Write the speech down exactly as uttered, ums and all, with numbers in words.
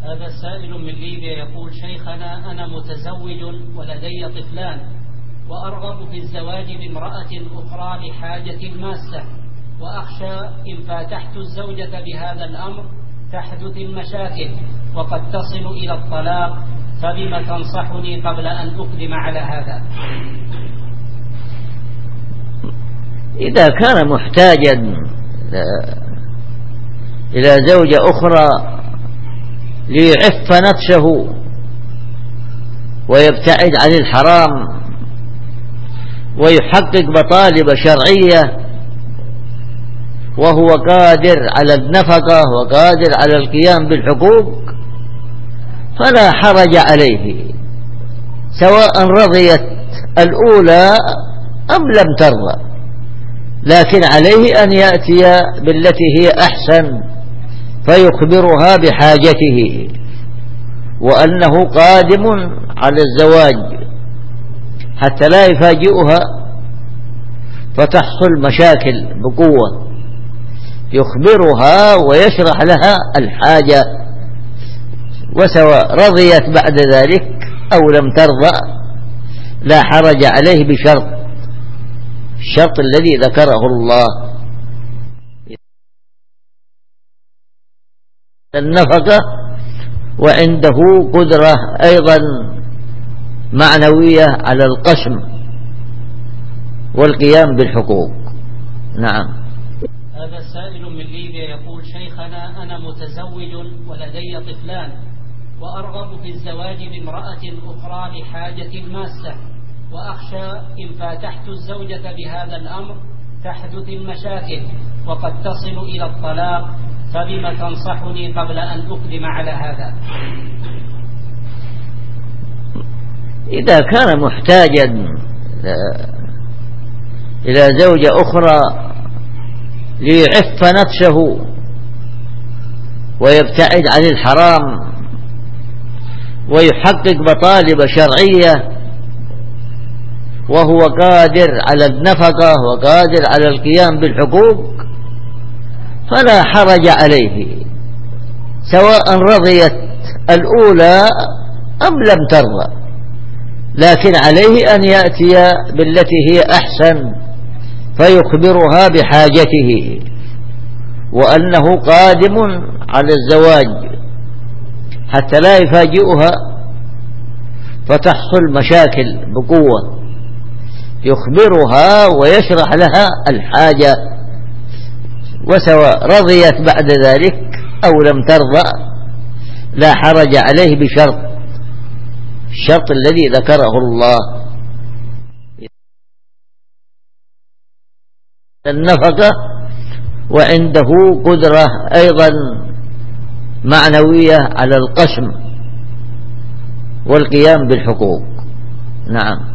هذا سائل من ليبيا يقول: شيخنا، أنا متزوج ولدي طفلان، وأرغب في الزواج بامرأة أخرى لحاجة ماسة، وأخشى إن فاتحت الزوجة بهذا الأمر تحدث المشاكل وقد تصل إلى الطلاق، فبما تنصحني قبل أن أقدم على هذا؟ إذا كان محتاجا إلى زوجة أخرى ليعف نفسه ويبتعد عن الحرام ويحقق مطالب شرعية وهو قادر على النفقة وقادر على القيام بالحقوق، فلا حرج عليه، سواء رضيت الأولى أم لم ترضى، لكن عليه أن يأتي بالتي هي أحسن فيخبرها بحاجته وأنه قادم على الزواج حتى لا يفاجئها فتحصل مشاكل بقوة، يخبرها ويشرح لها الحاجة، وسواء رضيت بعد ذلك أو لم ترضى لا حرج عليه بشرط، الشرط الذي ذكره الله النفقة، وعنده قدرة أيضا معنوية على القسم والقيام بالحقوق. نعم. هذا سائل من ليبيا يقول: شيخنا، أنا متزوج ولدي طفلان، وأرغب في الزواج بامرأة أخرى لحاجة ماسة، وأخشى إن فاتحت الزوجة بهذا الأمر تحدث المشاكل وقد تصل إلى الطلاق، فبما تنصحني قبل أن أقدم على هذا؟ إذا كان محتاجا إلى زوجة أخرى ليعف نفسه ويبتعد عن الحرام ويحقق مطالب شرعية وهو قادر على النفقة وقادر على القيام بالحقوق، فلا حرج عليه، سواء رضيت الأولى أم لم ترضى، لكن عليه أن يأتي بالتي هي أحسن فيخبرها بحاجته وأنه قادم على الزواج حتى لا يفاجئها فتحصل مشاكل بقوة، يخبرها ويشرح لها الحاجة، وسواء رضيت بعد ذلك أو لم ترضى لا حرج عليه بشرط، الشرط الذي ذكره الله النفقة، وعنده قدرة أيضا معنوية على القسم والقيام بالحقوق. نعم.